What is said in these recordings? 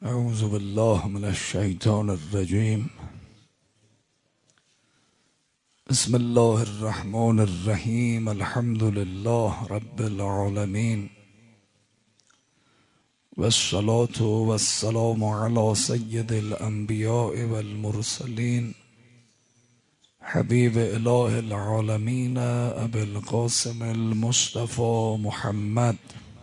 اعوذ بالله من الشیطان الرجیم. بسم الله الرحمن الرحیم. الحمد لله رب العالمین والصلاة والسلام على سید الانبیاء والمرسلین حبیب اله العالمین ابی القاسم المصطفى محمد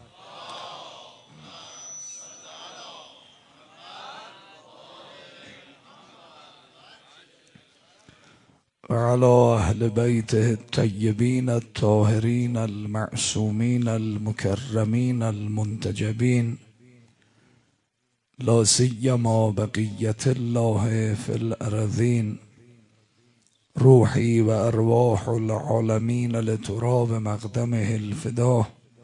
وعلى أهل بيته الطيبين الطاهرين المعصومين المكرمين المنتجبين لا سيما بقية الله في الأرضين. روحي وأرواح العالمين لتراب مقدمه الفداه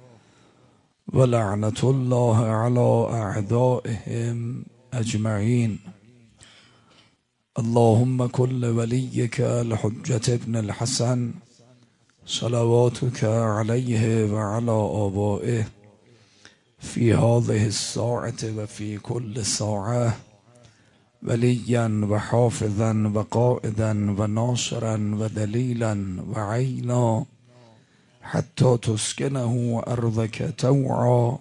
ولعنة الله على أعدائهم أجمعين. اللهم كل وليك الحجة ابن الحسن صلواتك عليه وعلى آبائه في هذه الساعة وفي كل ساعة وليا وحافظا وقائدا وناصرا ودليلا وعينا حتى تسكنه أرضك توعا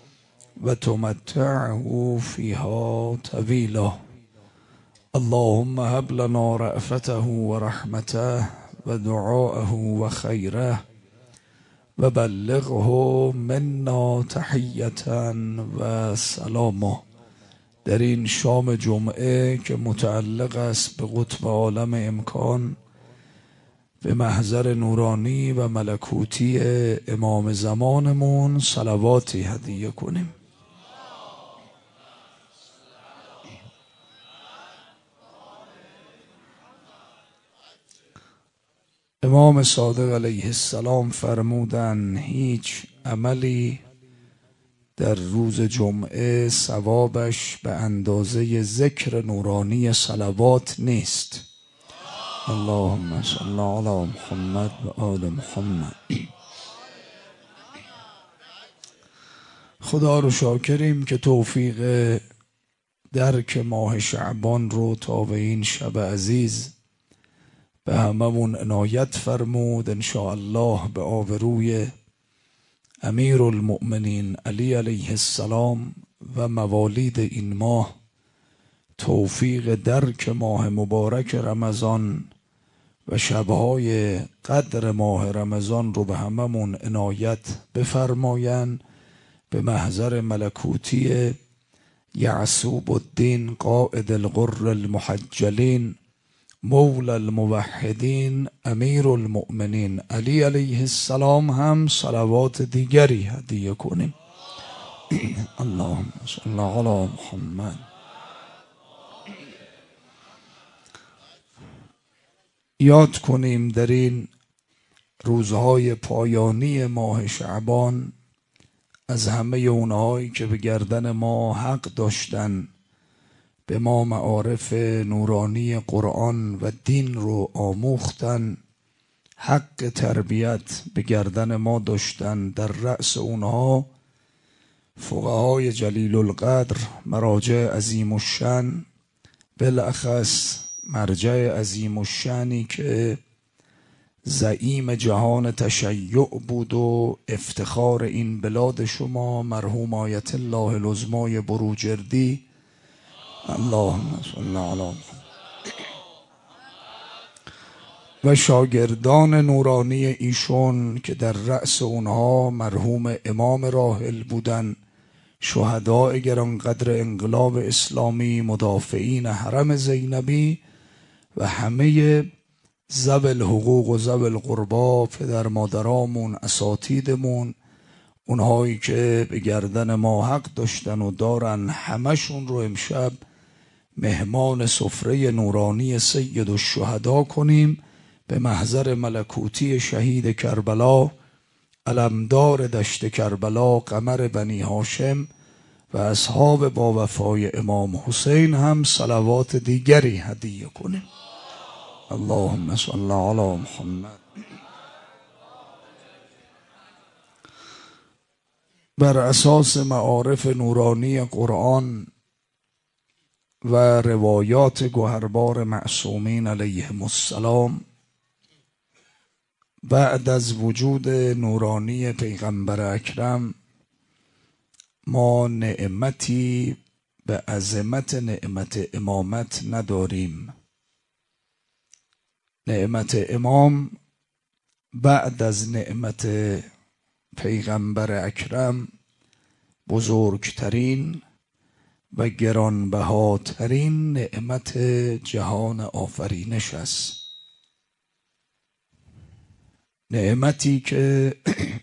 وتمتعه فيها طويلا. اللهم هب لنا رأفته ورحمته ودعاءه وخيره وبلغه منا تحیة و سلاما. در این شام جمعه که متعلق است به قطب عالم امکان، به محضر نورانی و ملکوتی امام زمانمون صلواتی هدیه کنیم. امام صادق علیه السلام فرمودن هیچ عملی در روز جمعه ثوابش به اندازه ذکر نورانی صلوات نیست. اللهم صل علی محمد و آل محمد. خدا رو شاکریم که توفیق درک ماه شعبان رو تا به این شب عزیز به هممون عنایت فرمود. انشاءالله به آبروی امیر المؤمنین علی علیه السلام و موالید این ماه توفیق درک ماه مبارک رمضان و شبهای قدر ماه رمضان رو به هممون عنایت بفرمایند. به محضر ملکوتی یعصوب الدین قائد الغر المحجلین مولا الموحدین امیر المؤمنین علی علیه السلام هم صلوات دیگری هدیه کنیم. اللهم صل علی محمد. یاد کنیم در این روزهای پایانی ماه شعبان از همه اونهایی که به گردن ما حق داشتن به ما معارف نورانی قرآن و دین رو آموختن، حق تربیت به گردن ما داشتن. در رأس اونها فقهای جلیل القدر، مراجع عظیم الشأن، بالاخص مرجع عظیم الشأنی که زعیم جهان تشیع بود و افتخار این بلاد شما، مرحوم آیت الله العظمای بروجردی. اللهم صل علی محمد. و شاگردان نورانی ایشون که در رأس اونها مرحوم امام راحل بودن، شهداء گرانقدر انقلاب اسلامی، مدافعین حرم زینبی و همه ذوی الحقوق و ذوی القربا، پدر مادرامون، اساتیدمون، اونهایی که به گردن ما حق داشتن و دارن، همشون رو امشب مهمان سفره نورانی سید الشهدا کنیم. به محضر ملکوتی شهید کربلا، علمدار دشت کربلا، قمر بنی هاشم و اصحاب با وفای امام حسین هم صلوات دیگری هدیه کنیم. اللهم صل علی محمد. بر اساس معارف نورانی قرآن و روایات گوهربار معصومین علیهم السلام بعد از وجود نورانی پیغمبر اکرم ما نعمتی به عظمت نعمت امامت نداریم. نعمت امام بعد از نعمت پیغمبر اکرم بزرگترین و گرانبهاترین نعمت جهان آفرینش است. نعمتی که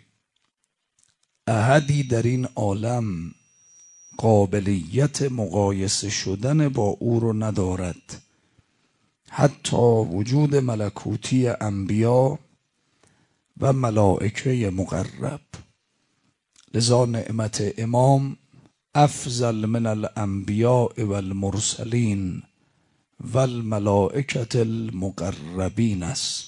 احدی در این عالم قابلیت مقایسه شدن با او رو ندارد، حتی وجود ملکوتی انبیا و ملائکه مقرب. لذا نعمت امام افضل من الانبیاء و المرسلین و الملائکه المقربین است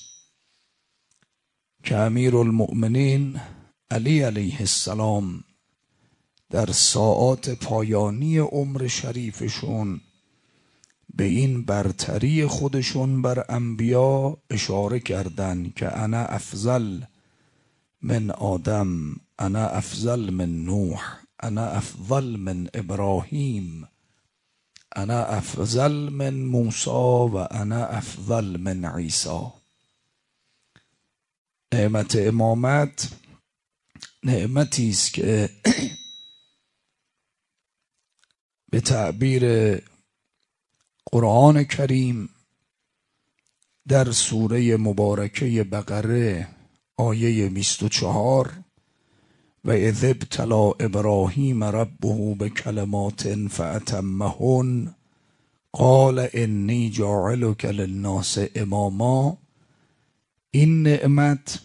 که امیر المؤمنین علی علیه السلام در ساعات پایانی عمر شریفشون به این برتری خودشون بر انبیا اشاره کردند که انا افضل من آدم، انا افضل من نوح، انا افضل من ابراهیم، انا افضل من موسی و انا افضل من عیسی. نعمت امامت نعمتی است که به تعبیر قرآن کریم در سوره مبارکه بقره آیه 24 و اذ ابتلی ابراهیم ربه بکلمات فاتمهن قال انی جاعلک للناس اماما، این نعمت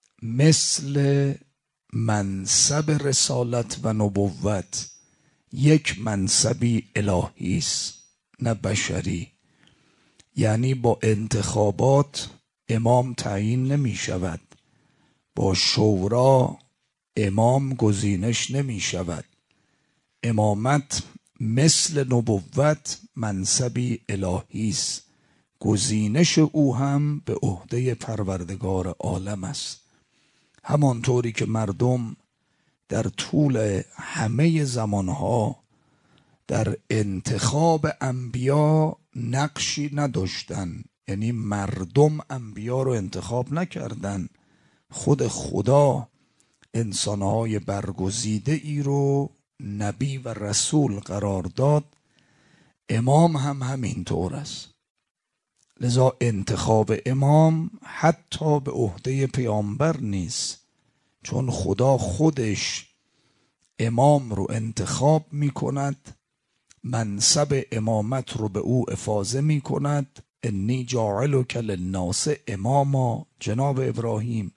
مثل منصب رسالت و نبوت یک منصبی الهی است نه بشری. یعنی با انتخابات امام تعیین نمی شود، با شورا امام گزینش نمی شود. امامت مثل نبوت منصبی الهی است، گزینش او هم به عهده پروردگار عالم است. همانطوری که مردم در طول همه زمانها در انتخاب انبیا نقشی نداشتن، یعنی مردم انبیا رو انتخاب نکردن، خود خدا انسانهای برگزیده ای رو نبی و رسول قرار داد. امام هم همینطور است. لذا انتخاب امام حتی به عهده پیامبر نیست، چون خدا خودش امام رو انتخاب می کند، منصب امامت رو به او افاضه می کند. انی جاعلک للناس اماما، جناب ابراهیم.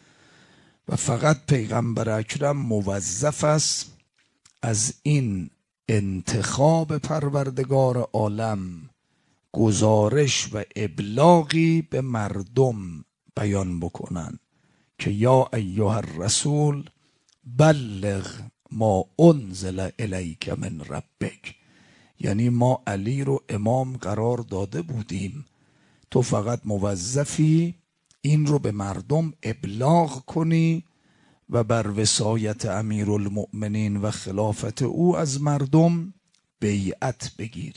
و فقط پیغمبر اکرم موظف است از این انتخاب پروردگار عالم گزارش و ابلاغی به مردم بیان بکنن که یا ایها الرسول بلغ ما انزل الیک من ربک. یعنی ما علی رو امام قرار داده بودیم، تو فقط موظفی این رو به مردم ابلاغ کنی و بر وصایت امیرالمؤمنین و خلافت او از مردم بیعت بگیری.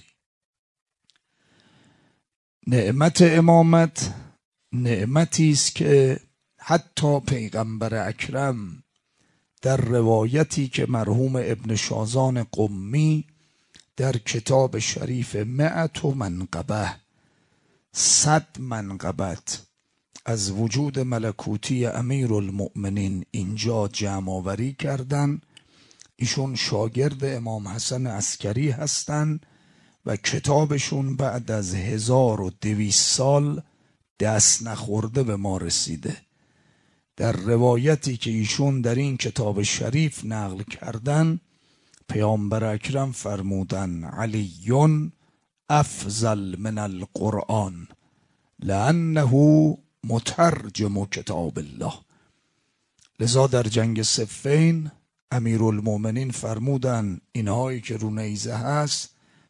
نعمت امامت نعمتی است که حتی پیغمبر اکرم در روایتی که مرحوم ابن شازان قمی در کتاب شریف 100 منقبه 100 منقبت از وجود ملکوتی امیرالمؤمنین اینجا جمع آوری کردن. ایشون شاگرد امام حسن عسکری هستند و کتابشون بعد از 1200 سال دست نخورده به ما رسیده. در روایتی که ایشون در این کتاب شریف نقل کردن، پیامبر اکرم فرمودن علیون افضل من القرآن لانه مترجم کتاب الله. لذا در جنگ صفین امیرالمؤمنین فرمودن اینهایی که رو نیزه هست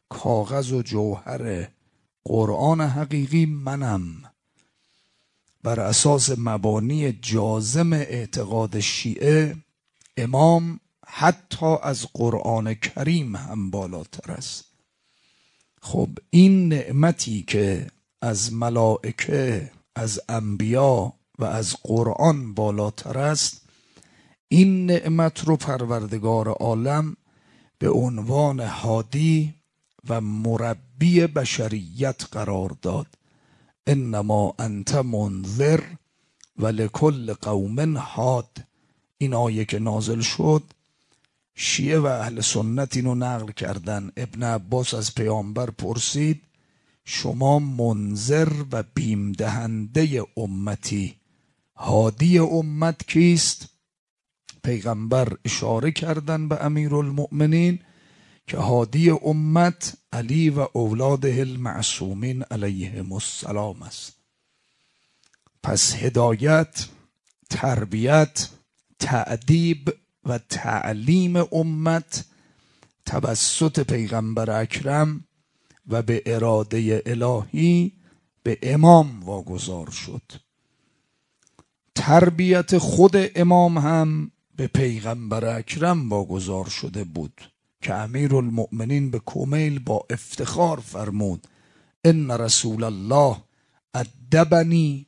کاغذ و جوهر قرآن حقیقی منم. بر اساس مبانی جازم اعتقاد شیعه امام حتی از قرآن کریم هم بالاتر است. خب این نعمتی که از ملائکه، از انبیا و از قرآن بالاتر است، این نعمت رو پروردگار عالم به عنوان هادی و مربی بشریت قرار داد. انما انت منذر و لکل قوم هاد. این آیه که نازل شد شیعه و اهل سنت اینو نقل کردن. ابن عباس از پیامبر پرسید شما منذر و بیم دهنده امتی، هادی امت کیست؟ پیغمبر اشاره کردن به امیرالمؤمنین که هادی امت علی و اولاده المعصومین علیهم السلام است. پس هدایت، تربیت، تأدیب و تعلیم امت توسط پیغمبر اکرم و به اراده الهی به امام واگذار شد. تربیت خود امام هم به پیغمبر اکرم واگذار شده بود که امیرالمؤمنین به کمیل با افتخار فرمود ان رسول الله ادبنی.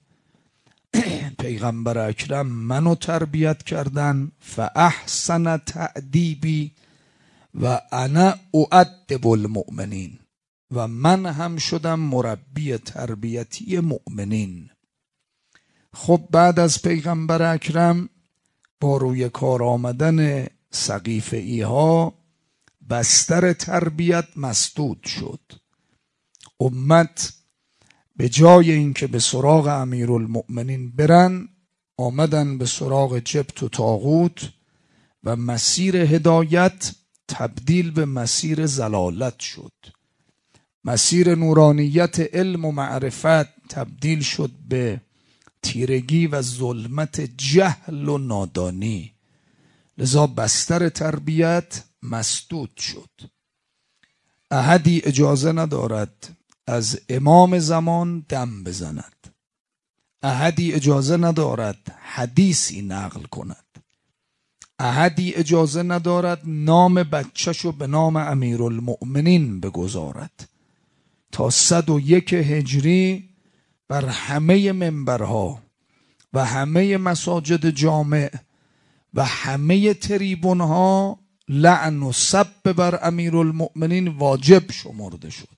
پیغمبر اکرم منو تربیت کردن، فاحسن تأدیبی و انا اؤدب المؤمنین، و من هم شدم مربی تربیتی مؤمنین. خب بعد از پیغمبر اکرم با روی کار آمدن سقیفه‌ای ها بستر تربیت مسدود شد. امت به جای اینکه به سراغ امیرالمؤمنین برن، آمدن به سراغ جبت و طاغوت و مسیر هدایت تبدیل به مسیر ضلالت شد. مسیر نورانیت علم و معرفت تبدیل شد به تیرگی و ظلمت جهل و نادانی. لذا بستر تربیت مسدود شد. احدی اجازه ندارد از امام زمان دم بزند. احدی اجازه ندارد حدیثی نقل کند. احدی اجازه ندارد نام بچه‌شو به نام امیرالمؤمنین بگذارد. تا 101 هجری بر همه منبرها و همه مساجد جامع و همه تریبونها لعن و سب بر امیرالمؤمنین واجب شمرده شد.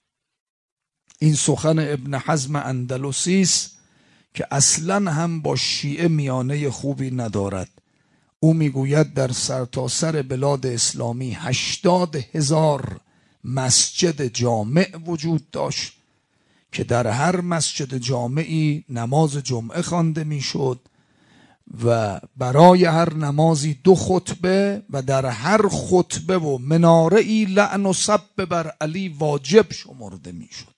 این سخن ابن حزم اندلسی است که اصلا هم با شیعه میانه خوبی ندارد. او میگوید در سرتاسر بلاد اسلامی 80,000 مسجد جامع وجود داشت که در هر مسجد جامعی نماز جمعه خوانده میشد و برای هر نمازی 2 خطبه و در هر خطبه و مناره‌ای لعن و سب بر علی واجب شمرده میشد.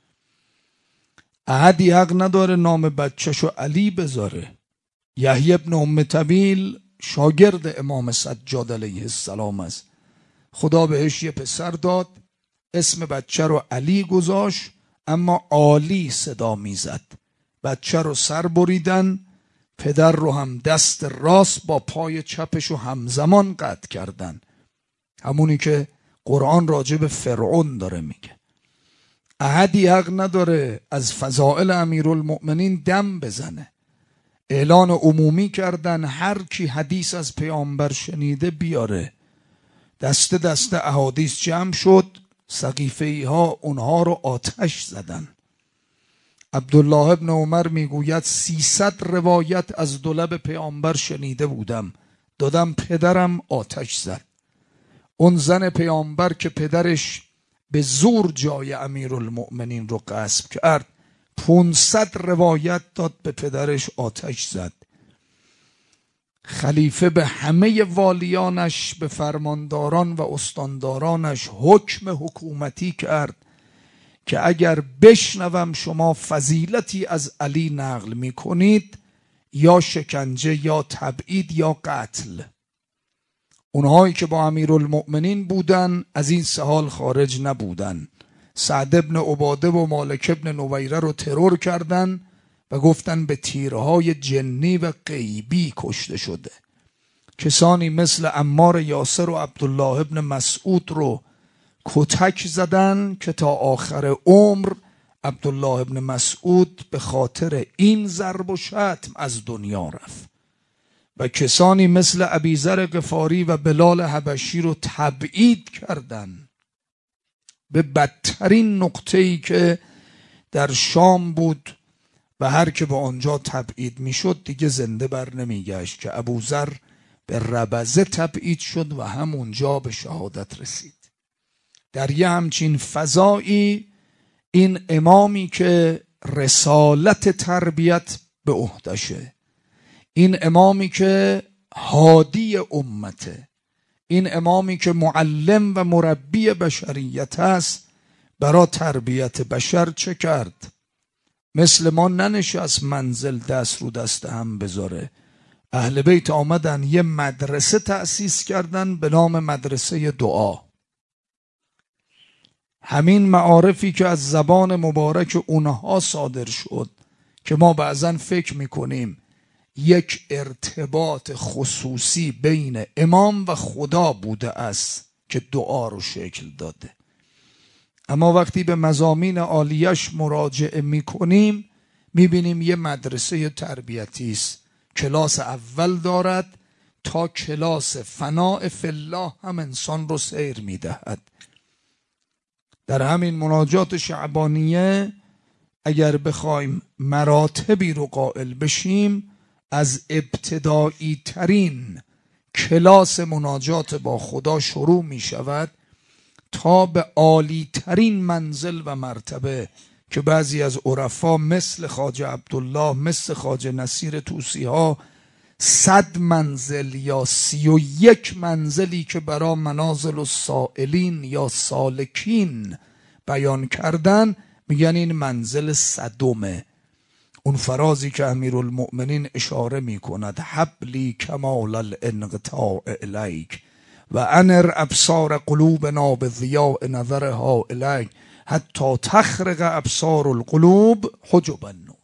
احدی حق نداره نام بچه‌شو علی بذاره. یحیی ابن ام طویل شاگرد امام سجاد علیه السلام است. خدا بهش یه پسر داد، اسم بچه رو علی گذاشت، اما عالی صدا میزد. بچه رو سر بریدن، پدر رو هم دست راست با پای چپش رو همزمان قطع کردن. همونی که قرآن راجع به فرعون داره میگه. احدی حق نداره از فضائل امیرالمؤمنین دم بزنه. اعلان عمومی کردن هر کی حدیث از پیامبر شنیده بیاره. دسته دسته احادیث جمع شد، سقیفه‌ای ها اونها رو آتش زدن. عبدالله ابن عمر میگوید 300 روایت از دولب پیامبر شنیده بودم، دادم پدرم آتش زد. اون زن پیامبر که پدرش به زور جای امیرالمؤمنین رو غصب کرد، 500 روایت داد به پدرش آتش زد. خلیفه به همه والیانش، به فرمانداران و استاندارانش حکم حکومتی کرد که اگر بشنوم شما فضیلتی از علی نقل می کنید، یا شکنجه یا تبعید یا قتل. اونهایی که با امیرالمؤمنین بودن از این 3 حال خارج نبودن. سعد ابن عباده و مالک ابن نویره رو ترور کردن و گفتن به تیرهای جنی و غیبی کشته شده. کسانی مثل عمار یاسر و عبدالله ابن مسعود رو کتک زدن که تا آخر عمر عبدالله ابن مسعود به خاطر این ضرب و شتم از دنیا رفت. و کسانی مثل ابیذر غفاری و بلال حبشی رو تبعید کردن به بدترین نقطه‌ای که در شام بود و هر که به آنجا تبعید میشد دیگه زنده بر نمیگشت، که ابوذر به ربزه تبعید شد و همونجا به شهادت رسید. در یه همچین فضایی این امامی که رسالت تربیت به عهدشه، این امامی که هادی امته، این امامی که معلم و مربی بشریت است، برای تربیت بشر چه کرد؟ مثل ما ننشست منزل دست رو دست هم بذاره. اهل بیت آمدن یه مدرسه تأسیس کردن به نام مدرسه دعا. همین معارفی که از زبان مبارک اونها صادر شد که ما بعضن فکر میکنیم یک ارتباط خصوصی بین امام و خدا بوده است که دعا رو شکل داده، اما وقتی به مضامین عالیش مراجعه میکنیم میبینیم یه مدرسه تربیتی است. کلاس اول دارد تا کلاس فناء فی الله هم انسان رو سیر میدهد. در همین مناجات شعبانیه اگر بخوایم مراتبی رو قائل بشیم، از ابتدایی ترین کلاس مناجات با خدا شروع می شود تا به عالی ترین منزل و مرتبه که بعضی از عرفا مثل خواجه عبدالله، مثل خواجه نصیر طوسی ها 100 منزل یا 31 منزلی که برای منازل السائلین یا سالکین بیان کردن، میگن این منزل 100م. اون فرازی که امیرالمؤمنین اشاره میکند حبلی کمال الانقطاع الیک و انر ابصار قلوبنا بضیاء نظرها الیک حتی تخرق ابصار القلوب حجب النور.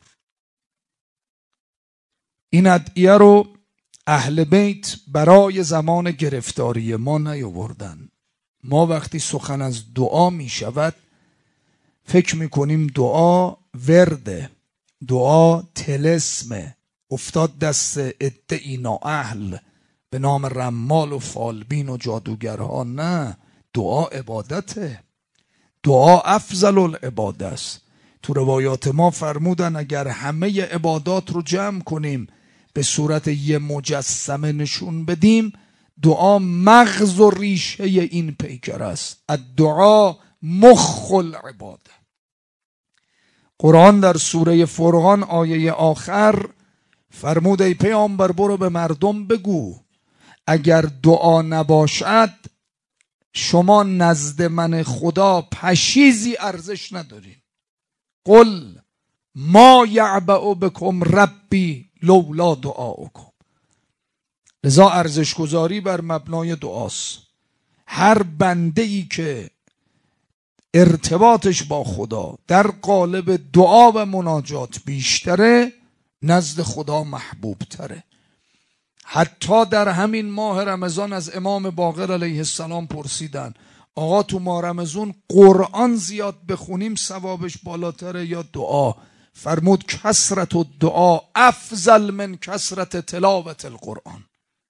این ادعیه رو اهل بیت برای زمان گرفتاری ما نیاوردن. ما وقتی سخن از دعا می شود فکر می کنیم دعا ورده، دعا طلسمه، افتاد دست عده نااهل به نام رمال و فالبین و جادوگرها. نه، دعا عبادته، دعا افضل العباده است. تو روایات ما فرمودن اگر همه عبادات رو جمع کنیم به صورت یه مجسمه نشون بدیم، دعا مغز و ریشه این پیکر است. الدعا مخ العباده. قرآن در سوره فرقان آیه آخر فرمود ای پیامبر برو به مردم بگو اگر دعا نباشد شما نزد من خدا پشیزی ارزش ندارین. قل ما یعبأ بکم ربی لولا دعاؤکم. لذا ارزش گذاری بر مبنای دعاست. هر بنده ای که ارتباطش با خدا در قالب دعا و مناجات بیشتره نزد خدا محبوب تره. حتی در همین ماه رمضان از امام باقر علیه السلام پرسیدن آقا تو ماه رمضان قرآن زیاد بخونیم ثوابش بالاتره یا دعا؟ فرمود کثرت الدعا افضل من کثرت تلاوت القرآن.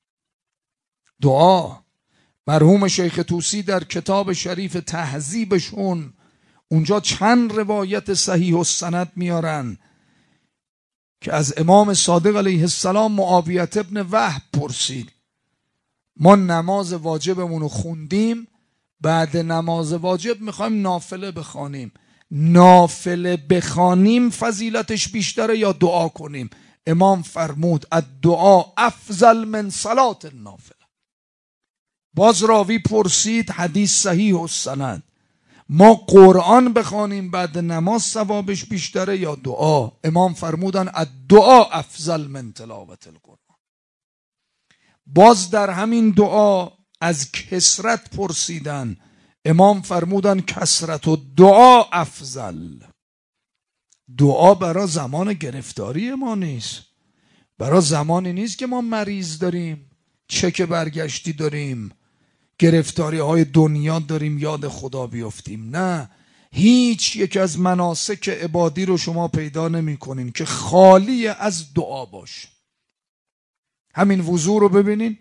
دعا. مرحوم شیخ طوسی در کتاب شریف تهذیبشون اونجا چند روایت صحیح السند میارن که از امام صادق علیه السلام معاویه ابن وهب پرسید ما نماز واجبمون رو خوندیم، بعد نماز واجب میخوایم نافله بخوانیم، نافله بخوانیم فضیلتش بیشتره یا دعا کنیم؟ امام فرمود الدعا افضل من صلاة النافله. باز راوی پرسید حدیث صحیح السند ما قرآن بخوانیم بعد نماز ثوابش بیشتره یا دعا؟ امام فرمودن الدعا افضل من تلاوت القرآن. باز در همین دعا از کثرت پرسیدن. امام فرمودن کثرت و دعا افضل. دعا برای زمان گرفتاری ما نیست، برای زمانی نیست که ما مریض داریم، چک برگشتی داریم، گرفتاری های دنیا داریم، یاد خدا بیفتیم. نه، هیچ یک از مناسک عبادی رو شما پیدا نمی کنین که خالی از دعا باشه. همین وضو رو ببینین،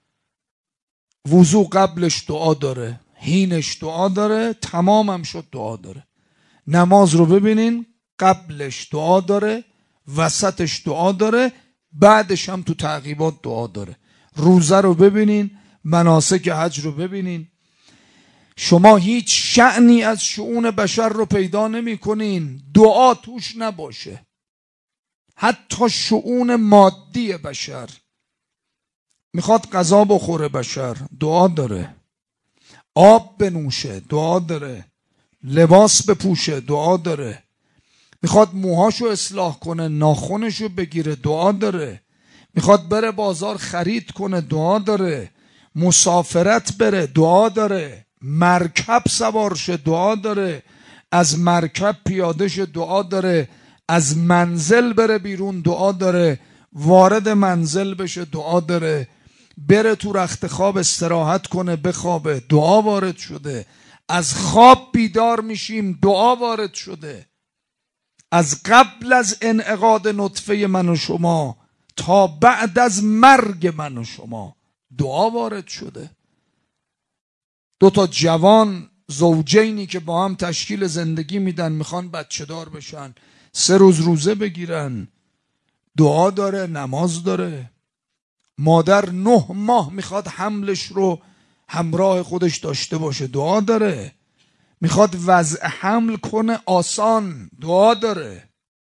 وضو قبلش دعا داره، حینش دعا داره، تمامم شد دعا داره. نماز رو ببینین، قبلش دعا داره، وسطش دعا داره، بعدش هم تو تعقیبات دعا داره. روزه رو ببینین، مناسک حج رو ببینین. شما هیچ شأنی از شؤون بشر رو پیدا نمی کنین دعا توش نباشه. حتی شؤون مادی بشر، میخواد غذا بخوره بشر، دعا داره. آب بنوشه، دعا داره. لباس بپوشه، دعا داره. میخواد موهاشو اصلاح کنه، ناخنشو بگیره، دعا داره. میخواد بره بازار خرید کنه، دعا داره. مسافرت بره، دعا داره. مرکب سوار شه، دعا داره. از مرکب پیاده شه، دعا داره. از منزل بره بیرون، دعا داره. وارد منزل بشه، دعا داره. بره تو رخت خواب استراحت کنه، بخوابه، دعا وارد شده. از خواب بیدار میشیم، دعا وارد شده. از قبل از انعقاد نطفه من و شما تا بعد از مرگ من و شما دعا وارد شده. دو تا جوان زوجینی که با هم تشکیل زندگی میدن، میخوان بچه دار بشن، 3 روز روزه بگیرن، دعا داره، نماز داره. مادر 9 ماه میخواد حملش رو همراه خودش داشته باشه، دعا داره. میخواد وضع حمل کنه آسان، دعا داره.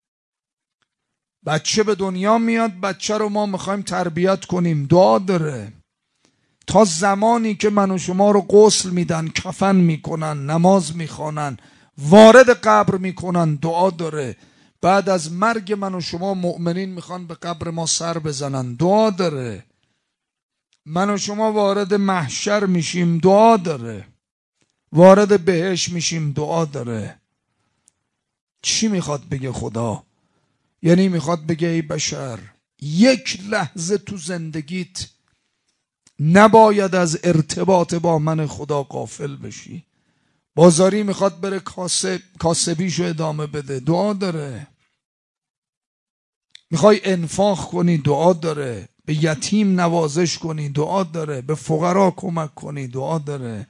بچه به دنیا میاد، بچه رو ما میخوایم تربیت کنیم، دعا داره. تا زمانی که من و شما رو غسل میدن، کفن میکنن، نماز میخوانن، وارد قبر میکنن، دعا داره. بعد از مرگ من و شما مؤمنین میخوان به قبر ما سر بزنن، دعا داره. من و شما وارد محشر میشیم، دعا داره. وارد بهشت میشیم، دعا داره. چی میخواد بگه خدا؟ یعنی میخواد بگه ای بشر، یک لحظه تو زندگیت نباید از ارتباط با من خدا غافل بشی. بازاری میخواد بره کاسبیشو ادامه بده، دعا داره. میخوای انفاق کنی، دعا داره. به یتیم نوازش کنی، دعا داره. به فقرا کمک کنی، دعا داره.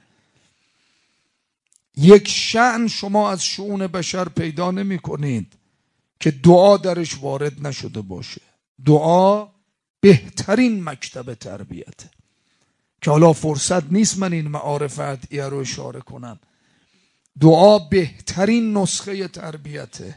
یک شأن شما از شؤون بشر پیدا نمی کنید که دعا درش وارد نشده باشه. دعا بهترین مکتب تربیته که حالا فرصت نیست من این معارف ادعیه رو اشاره کنم. دعا بهترین نسخه تربیته.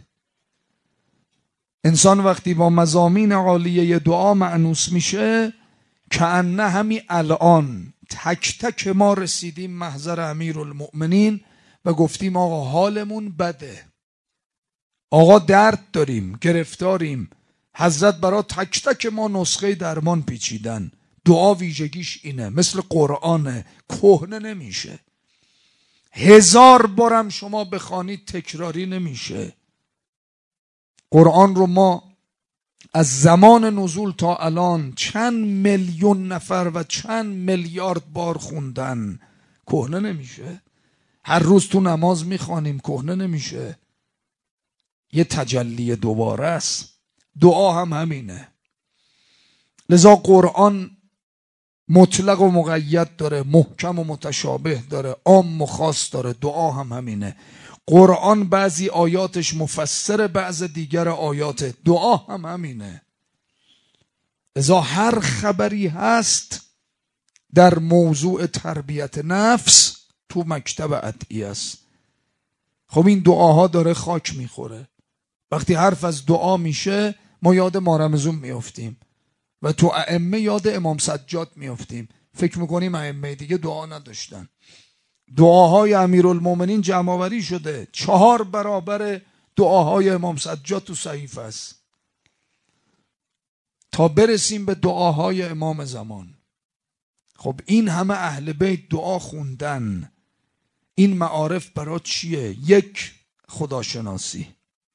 انسان وقتی با مضامین عالیه دعا مأنوس میشه، کأنه همین الان تک تک ما رسیدیم محضر امیرالمؤمنین و گفتیم آقا حالمون بده، آقا درد داریم، گرفتاریم. حضرت برای تک تک ما نسخه درمان پیچیدن. دعا ویژگیش اینه، مثل قرآنه، کهنه نمیشه. 1000 بارم شما بخوانید تکراری نمیشه. قرآن رو ما از زمان نزول تا الان چند میلیون نفر و چند میلیارد بار خوندن، کهنه نمیشه. هر روز تو نماز میخوانیم، کهنه نمیشه. یه تجلی دوباره است. دعا هم همینه. لذا قرآن مطلق و مقید داره، محکم و متشابه داره، عام و خاص داره. دعا هم همینه. قرآن بعضی آیاتش مفسر بعض دیگر آیات، دعا هم همینه. لذا هر خبری هست در موضوع تربیت نفس تو مکتب ادعیه است. خب این دعاها داره خاک میخوره. وقتی حرف از دعا میشه ما یاد مارمزون میافتیم و تو ائمه یاد امام سجاد میافتیم. فکر میکنیم ائمه دیگه دعا نداشتن. دعاهای امیرالمومنین جمع‌آوری شده، 4 برابر دعاهای امام سجاد تو صحیفه است، تا برسیم به دعاهای امام زمان. خب این همه اهل بیت دعا خوندن، این معارف برات چیه؟ یک، خداشناسی.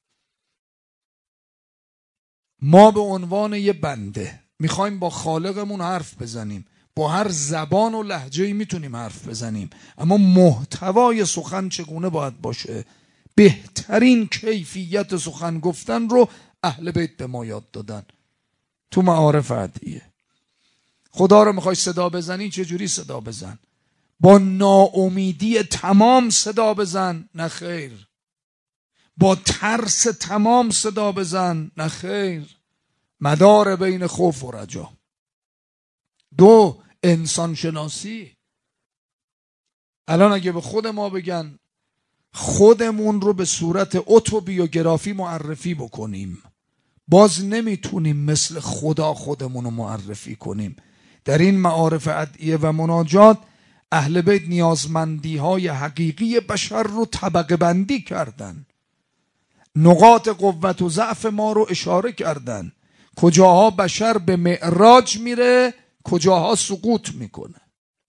ما به عنوان یه بنده میخوایم با خالقمون حرف بزنیم، با هر زبان و لهجه‌ای میتونیم حرف بزنیم، اما محتوای سخن چگونه باید باشه؟ بهترین کیفیت سخن گفتن رو اهل بیت به ما یاد دادن تو معارف ادعیه. خدا رو میخوای صدا بزنی، چجوری صدا بزن؟ با ناامیدی تمام صدا بزن؟ نه خیر. با ترس تمام صدا بزن؟ نه خیر. مدار بین خوف و رجا. دو، انسان شناسی. الان اگه به خود ما بگن خودمون رو به صورت اتوبیوگرافی معرفی بکنیم، باز نمیتونیم مثل خدا خودمون رو معرفی کنیم. در این معارف ادعیه و مناجات اهل بیت نیازمندی های حقیقی بشر رو طبقه بندی کردن، نقاط قوت و ضعف ما رو اشاره کردن، کجاها بشر به معراج میره، کجاها سقوط میکنه،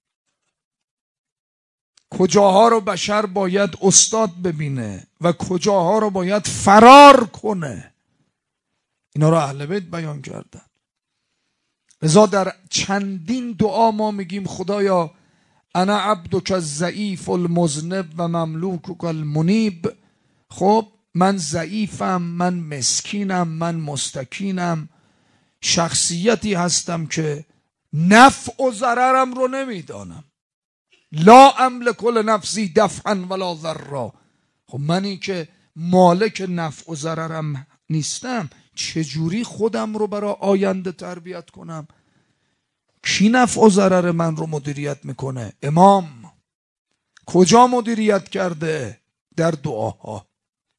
کجاها رو بشر باید استاد ببینه و کجاها رو باید فرار کنه. اینا رو اهل بیت بیان کردن. لذا در چندین دعا ما میگیم خدایا انا عبدک الضعیف المذنب و مملوکک المنیب. خب من ضعیفم، من مسکینم، من مستکینم، شخصیتی هستم که نفع و ضررم رو نمیدانم. لا املک لنفسی دفعا ولا ضرا. خب منی که مالک نفع و ضررم نیستم، چجوری خودم رو برای آینده تربیت کنم؟ کی نفع و ضرر من رو مدیریت میکنه؟ امام. کجا مدیریت کرده؟ در دعاها.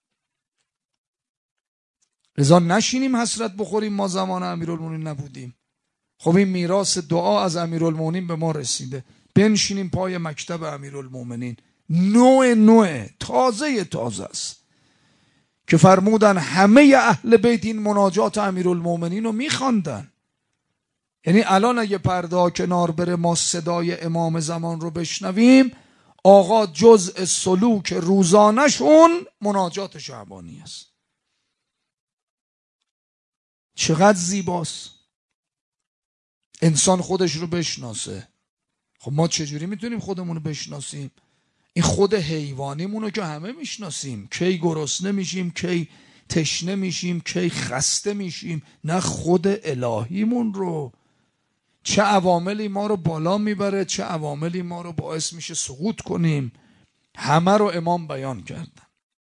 لذا نشینیم حسرت بخوریم ما زمان امیرالمومنین نبودیم. خب این میراث دعا از امیرالمومنین به ما رسیده، بنشینیم پای مکتب امیرالمومنین. نوع تازه است که فرمودن همه اهل بیت این مناجات امیرالمومنین رو میخواندن. یعنی الان اگه پرده کنار بره ما صدای امام زمان رو بشنویم، آقا جزء سلوک روزانشون مناجات شعبانی است. چقدر زیباست. انسان خودش رو بشناسه. خب ما چجوری میتونیم خودمون رو بشناسیم؟ این خود حیوانیمون رو که همه میشناسیم، کی گرسنه میشیم، کی تشنه میشیم، کی خسته میشیم. نه خود الهیمون رو. چه عواملی ما رو بالا میبره، چه عواملی ما رو باعث میشه سقوط کنیم، همه رو امام بیان کردن.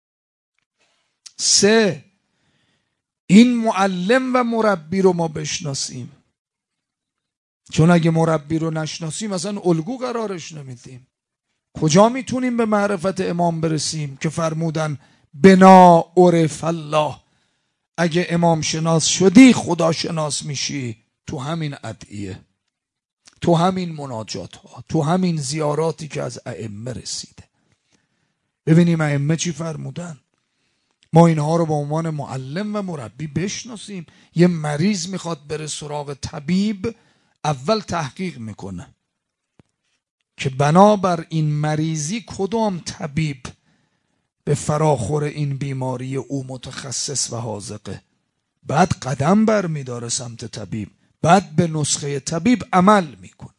3، این معلم و مربی رو ما بشناسیم. چون اگه مربی رو نشناسیم مثلا الگو قرارش نمیدیم. کجا میتونیم به معرفت امام برسیم که فرمودن بنا عرف الله؟ اگه امام شناس شدی خدا شناس میشی. تو همین ادعیه، تو همین مناجات ها، تو همین زیاراتی که از ائمه رسیده. ببینیم ائمه چی فرمودن. ما اینها رو به عنوان معلم و مربی بشناسیم. یه مریض میخواد بره سراغ طبیب، اول تحقیق میکنه که بنابر این مریضی کدام طبیب به فراخور این بیماری او متخصص و حاذقه. بعد قدم بر میداره سمت طبیب، بعد به نسخه طبیب عمل میکنه.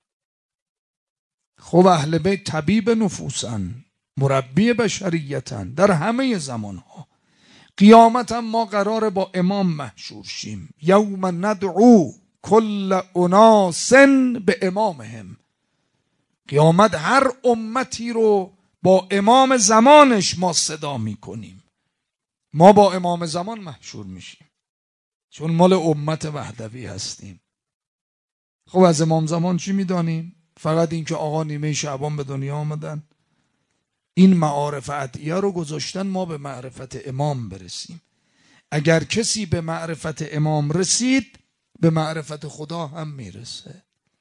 خب اهل بیت طبیب نفوسن، مربی بشریتن در همه زمانها. قیامت هم ما قراره با امام محشور شیم. یوم ندعو کل اناس به امامهم. قیامت هر امتی رو با امام زمانش ما صدا میکنیم. ما با امام زمان محشور میشیم چون مال امت وحدوی هستیم. خب از امام زمان چی میدانیم؟ فقط این که آقا نیمه شعبان به دنیا آمدن. این معارف ادعیه رو گذاشتن ما به معرفت امام برسیم. اگر کسی به معرفت امام رسید به معرفت خدا هم میرسه.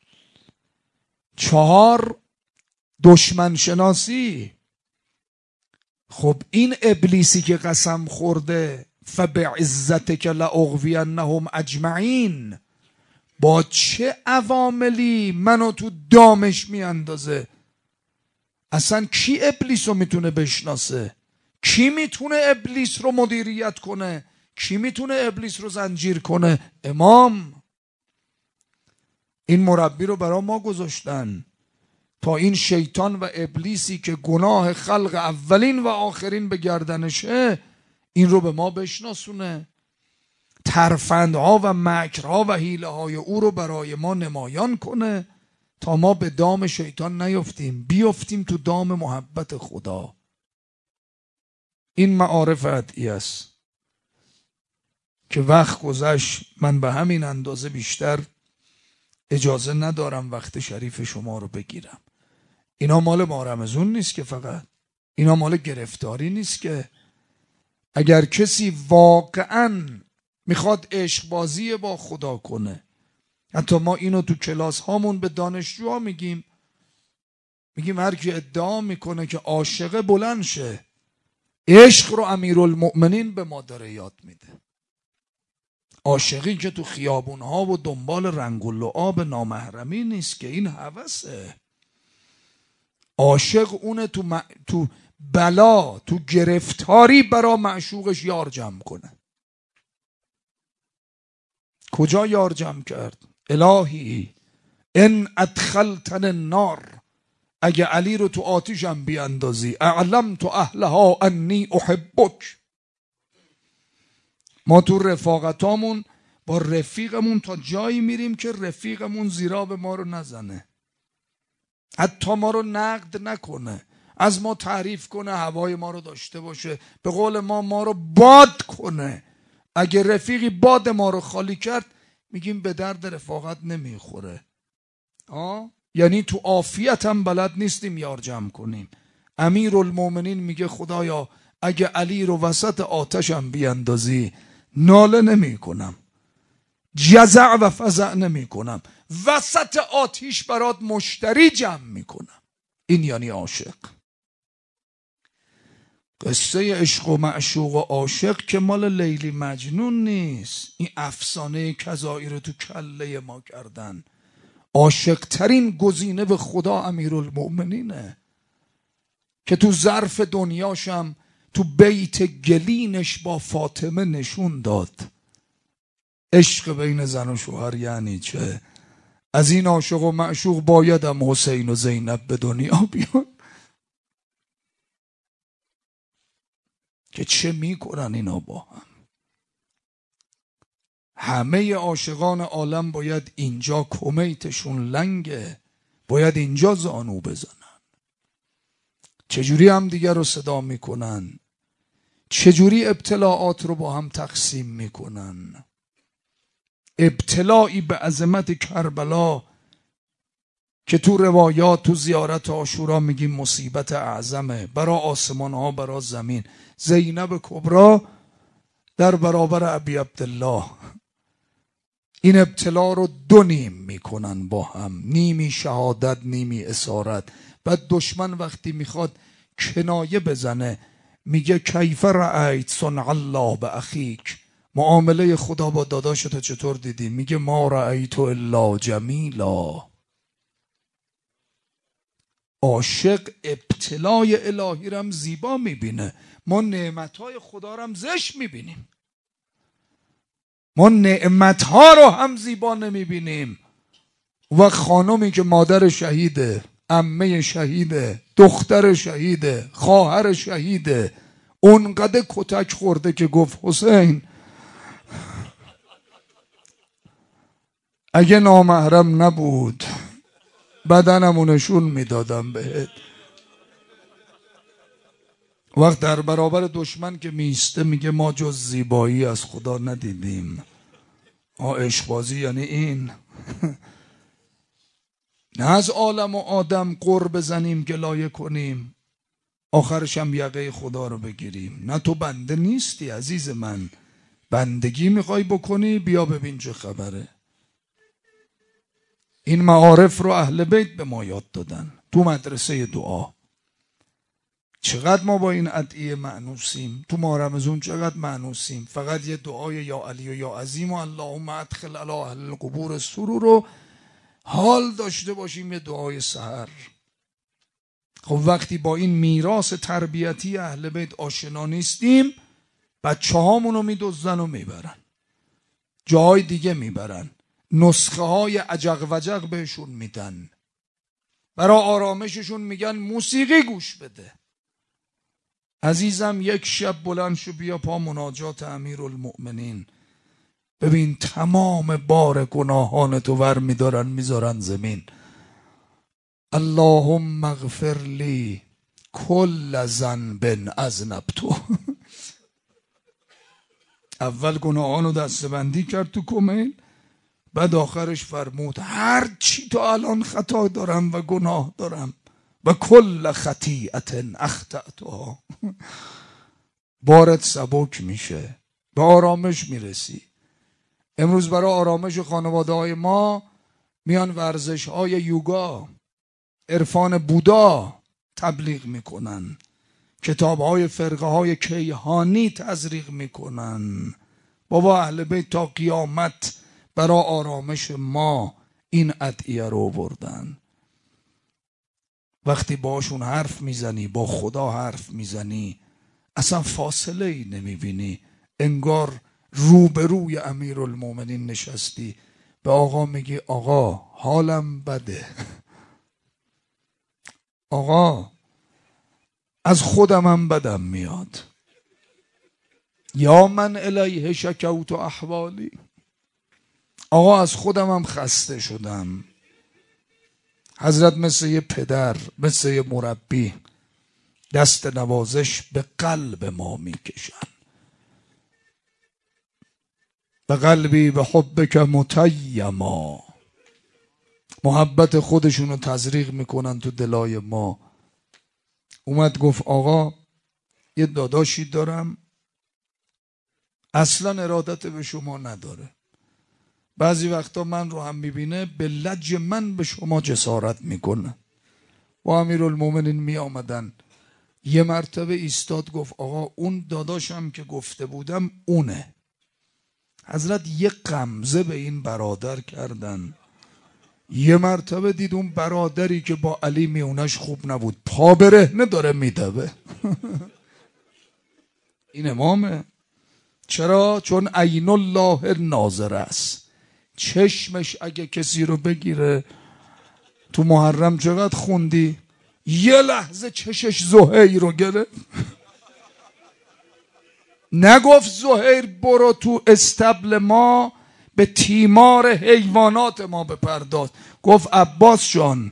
4، دشمن شناسی. خب این ابلیسی که قسم خورده فبعزتک لاغوینهم اجمعین، با چه عواملی منو تو دامش میاندازه؟ اصلا کی ابلیس رو میتونه بشناسه؟ کی میتونه ابلیس رو مدیریت کنه؟ کی میتونه ابلیس رو زنجیر کنه؟ امام. این مربی رو برای ما گذاشتن تا این شیطان و ابلیسی که گناه خلق اولین و آخرین به گردنشه این رو به ما بشناسونه، ترفندها و مکرها و حیله های او رو برای ما نمایان کنه تا ما به دام شیطان نیفتیم، بیفتیم تو دام محبت خدا. این معارف ادعی است که وقت گذشت، من به همین اندازه بیشتر اجازه ندارم وقت شریف شما رو بگیرم. اینا مال ماه رمضان نیست که فقط، اینا مال گرفتاری نیست که. اگر کسی واقعا میخواد عشق بازی با خدا کنه، حتی ما اینو تو کلاس هامون به دانشجوها میگیم هر کی ادعا میکنه که عاشق بلند شه، عشق رو امیرالمؤمنین به ما داره یاد میده. عاشقی که تو خیابونها و دنبال رنگ و لعاب نامحرمی نیست که، این هوسه. عاشق اونه تو بلا، تو گرفتاری برا معشوقش یار جمع کنه. کجا یار جمع کرد؟ الهی ان ادخلتن النار، اگه علی رو تو آتیشم بیاندازی، اعلمت اهلها انی احبک. ما تو رفاقتامون با رفیقمون تا جایی میریم که رفیقمون زیرا به ما رو نزنه، حتی ما رو نقد نکنه، از ما تعریف کنه، هوای ما رو داشته باشه، به قول ما رو باد کنه. اگه رفیقی باد ما رو خالی کرد میگیم به درد رفاقت نمیخوره. یعنی تو عافیت هم بلد نیستیم یار جمع کنیم. امیرالمؤمنین میگه خدایا اگه علی رو وسط آتشم بیاندازی ناله نمی کنم، جزع و فزع نمی کنم، وسط آتیش برات مشتری جمع می کنم. این یعنی عاشق. قصه عشق و معشوق و عاشق که مال لیلی مجنون نیست. این افسانه کذایی رو تو کله ما کردن. عاشق ترین گزینه به خدا امیرالمؤمنینه که تو ظرف دنیاشم تو بیت گلینش با فاطمه نشون داد. عشق بین زن و شوهر یعنی چه؟ از این عاشق و معشوق بایدم حسین و زینب به دنیا بیان که چه میکنن اینا با هم. همه عاشقان عالم باید اینجا کمیتشون لنگه، باید اینجا زانو بزنن. چجوری هم دیگر رو صدا میکنن، چجوری ابتلاعات رو با هم تقسیم میکنن. ابتلاعی به عظمت کربلا که تو روایات تو زیارت عاشورا میگیم مصیبت اعظمه برا آسمان ها برا زمین. زینب کبرا در برابر ابی عبدالله، این ابتلا رو دو نیم میکنن با هم، نیمی شهادت نیمی اسارت. بعد دشمن وقتی میخواد کنایه بزنه میگه کیف رأیت صنع الله به اخیک، معامله خدا با داداشتو چطور دیدی؟ میگه ما رأیت الا جمیلا. عاشق ابتلای الهی رم زیبا میبینه، ما نعمتهای خدا رم زشت میبینیم. ما نعمتها رو هم زیبا نمیبینیم. و خانمی که مادر شهیده، عمه شهیده، دختر شهیده، خواهر شهیده، اونقدر کتک خورده که گفت حسین اگه نامحرم نبود بدنمو نشون میدادم بهت. وقت در برابر دشمن که میسته میگه ما جز زیبایی از خدا ندیدیم. عشق بازی یعنی این. نه از عالم و آدم قر بزنیم گلایه کنیم، آخرش هم یقه خدا رو بگیریم. نه تو بنده نیستی عزیز من، بندگی میخوای بکنی بیا ببین چه خبره. این معارف رو اهل بیت به ما یاد دادن تو مدرسه دعا. چقدر ما با این ادعیه مأنوسیم. تو ماه رمضان چقدر مأنوسیم. فقط یه دعای یا علی و یا عظیم و اللهم ادخل علی اهل القبور السرور رو حال داشته باشیم، یه دعای سحر. خب وقتی با این میراث تربیتی اهل بیت آشنا نیستیم، بچه هامونو میدزدن و میبرن، جای دیگه میبرن، نسخه های عجق وجق بهشون میدن، برای آرامششون میگن موسیقی گوش بده. عزیزم یک شب بلند شو بیا پا مناجات امیرالمؤمنین، ببین تمام بار گناهان تو ور میدارن میذارن زمین. اللهم اغفر لی کل ذنب اذنبته. اول گناهانو دستبندی کرد تو کمیل، بعد آخرش فرمود هر چی تا الان خطا دارم و گناه دارم و کل خطیئت اخطأتها. بارت سبک میشه، به آرامش میرسی. امروز برای آرامش خانواده های ما میان ورزش های یوگا، عرفان بودا تبلیغ میکنن، کتاب های فرقه های کیهانی تزریق میکنن. بابا اهل بیت تا قیامت برای آرامش ما این ادعیه رو بردن. وقتی باشون حرف میزنی، با خدا حرف میزنی، اصلا فاصله ای نمیبینی، انگار روبروی امیرالمومنین نشستی. به آقا میگی آقا حالم بده، آقا از خودمم بدم میاد، یا من الیه شکوت و احوالی، آقا از خودمم خسته شدم. حضرت مثل یه پدر، مثل یه مربی دست نوازش به قلب ما میکشن. به قلبی به حبک متیما، محبت خودشونو تزریق میکنن تو دلای ما. اومد گفت آقا یه داداشی دارم اصلا ارادت به شما نداره، بعضی وقتا من رو هم میبینه به لج من به شما جسارت میکنه. با امیرالمومنین می آمدن، یه مرتبه ایستاد گفت آقا اون داداشم که گفته بودم اونه. حضرت یه غمزه به این برادر کردن. یه مرتبه دید اون برادری که با علی میونش خوب نبود پا برهنه داره میدوه. این امامه. چرا؟ چون عین الله ناظر است. چشمش اگه کسی رو بگیره، تو محرم چقدر خوندی یه لحظه چشش زهیر رو گرفت. نگفت زهیر برو تو استبل ما به تیمار حیوانات ما بپرداز، گفت عباس جان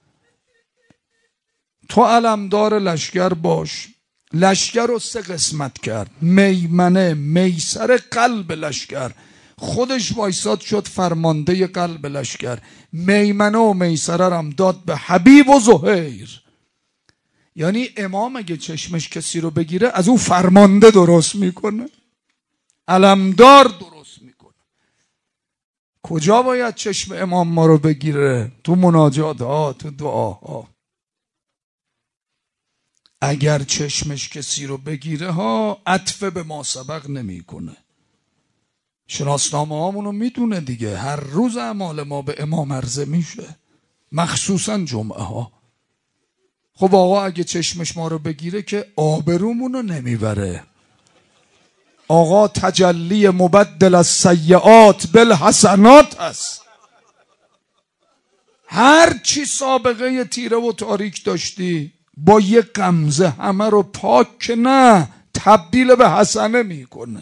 تو علمدار لشکر باش. لشکر رو 3 قسمت کرد، میمنه میسر قلب لشکر، خودش وایساد شد فرمانده قلب لشکر. میمنه و میسره هم داد به حبیب و زهیر. یعنی امام اگه چشمش کسی رو بگیره از او فرمانده درست میکنه، علمدار درست میکنه. کجا باید چشم امام ما رو بگیره؟ تو مناجات ها، تو دعاها. اگر چشمش کسی رو بگیره ها عطف به ما سبق نمیکنه. شناسنامه هامونو میدونه دیگه، هر روز اعمال ما به امام عرضه میشه، مخصوصا جمعه ها. خب آقا اگه چشمش ما رو بگیره که آبرومونو نمیبره. آقا تجلی مبدل از سیئات بالحسنات هست. هر چی سابقه تیره و تاریک داشتی با یه غمزه همه رو پاک که نه تبدیل به حسنه میکنه.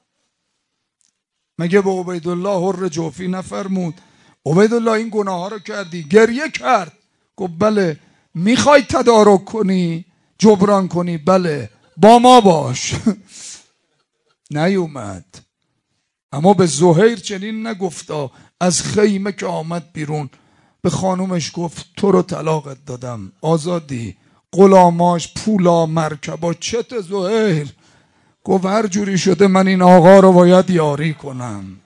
مگه به عبیدالله حر جوفی نفرمود عبیدالله این گناه ها رو کردی؟ گریه کرد. گفت بله. میخوای تدارک کنی جبران کنی؟ بله با ما باش. نیومد. اما به زهیر چنین نگفتا. از خیمه که آمد بیرون به خانومش گفت تو رو طلاقت دادم، آزادی. غلاماش، پولا، مرکبا، چت زهیر. گفت هر جوری شده من این آقا رو باید یاری کنم.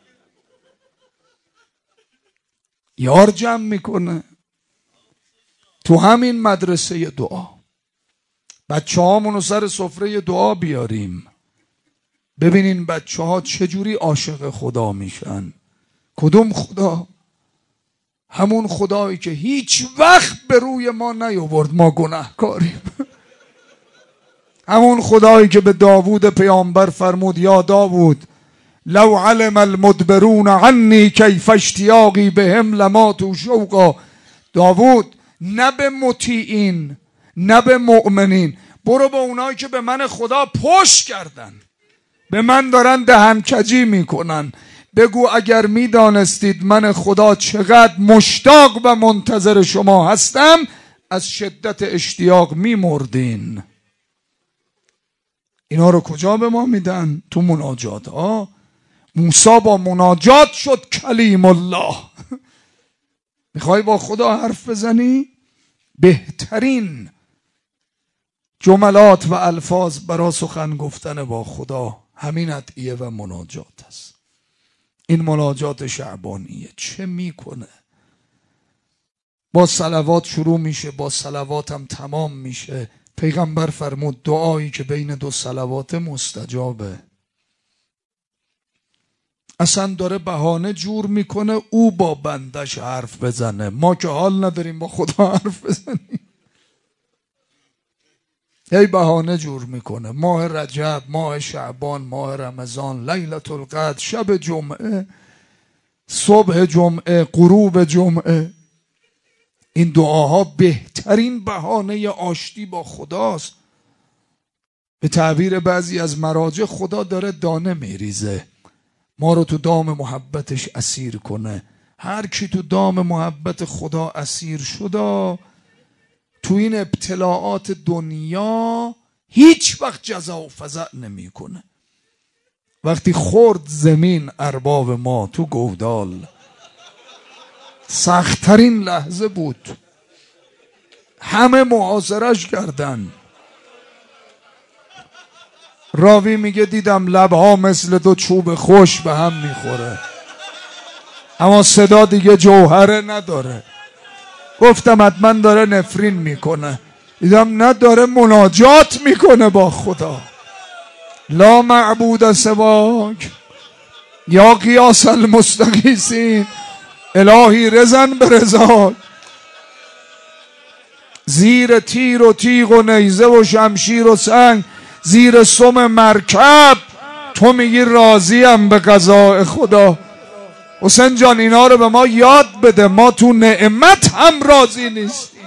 یار جمع میکنه تو همین مدرسه دعا. بچه هامونو سر سفره دعا بیاریم، ببینین بچه ها چجوری عاشق خدا میشن. کدوم خدا؟ همون خدایی که هیچ وقت به روی ما نیاورد ما گناهکاریم. همون خدایی که به داوود پیامبر فرمود یا داوود لو علم المدبرون عنی کیف اشتیاقی بهم لماتوا شوقا. داوود نه به مطیعین نه به مؤمنین، برو به اونایی که به من خدا پشت کردن، به من دارن دهنکجی میکنن، بگو اگر میدانستید من خدا چقدر مشتاق و منتظر شما هستم از شدت اشتیاق میمردین. اینا رو کجا به ما میدن؟ تو مناجات ها. موسی با مناجات شد کلیم الله. میخوای با خدا حرف بزنی؟ بهترین جملات و الفاظ برای سخن گفتن با خدا همین ادعیه و مناجات است. این مناجات شعبانیه. چه میکنه؟ با صلوات شروع میشه، با صلوات هم تمام میشه. پیغمبر فرمود دعایی که بین دو صلوات مستجابه. اصلا داره بهانه جور میکنه او با بندش حرف بزنه. ما که حال نداریم با خدا حرف بزنیم، هی بهانه جور میکنه. ماه رجب، ماه شعبان، ماه رمضان، لیلة القدر، شب جمعه، صبح جمعه، غروب جمعه. این دعاها بهترین بهانه آشتی با خداست. به تعبیر بعضی از مراجع خدا داره دانه میریزه ما رو تو دام محبتش اسیر کنه. هر کی تو دام محبت خدا اسیر شده تو این ابتلاعات دنیا هیچ وقت جزا و فزع نمی کنه. وقتی خورد زمین ارباب ما تو گودال، سخت‌ترین لحظه بود، همه محاصرش کردن. راوی میگه دیدم لبها مثل دو چوب خوش به هم میخوره، اما صدا دیگه جوهره نداره. گفتم حتما داره نفرین میکنه، دیدم نه، داره مناجات میکنه با خدا. لا معبود سواک یا قیاس المستغیثین، الهی رزن به رضاک. زیر تیر و تیغ و نیزه و شمشیر و سنگ، زیر سم مرکب تو میگی راضیم به قضاء خدا. حسین جان اینا رو به ما یاد بده، ما تو نعمت هم راضی نیستیم.